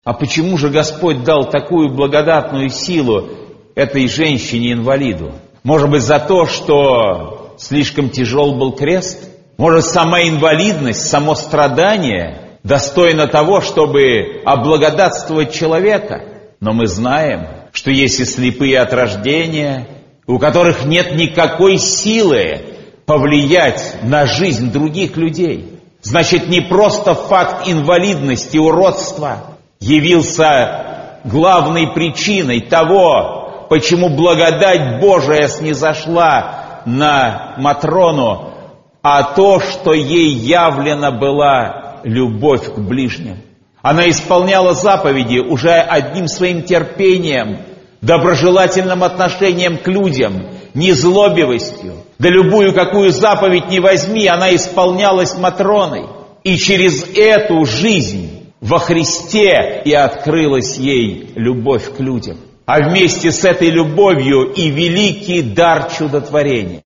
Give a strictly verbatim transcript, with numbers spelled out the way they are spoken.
А почему же Господь дал такую благодатную силу этой женщине-инвалиду? Может быть, за то, что слишком тяжел был крест? Может, сама инвалидность, само страдание достойно того, чтобы облагодатствовать человека? Но мы знаем, что есть и слепые от рождения, у которых нет никакой силы повлиять на жизнь других людей. Значит, не просто факт инвалидности, уродства явился главной причиной того, почему благодать Божия снизошла на Матрону, а то, что ей явлена была любовь к ближним. Она исполняла заповеди уже одним своим терпением, доброжелательным отношением к людям, незлобивостью. Да любую какую заповедь не возьми, она исполнялась Матроной. И через эту жизнь во Христе и открылась ей любовь к людям. А вместе с этой любовью и великий дар чудотворения.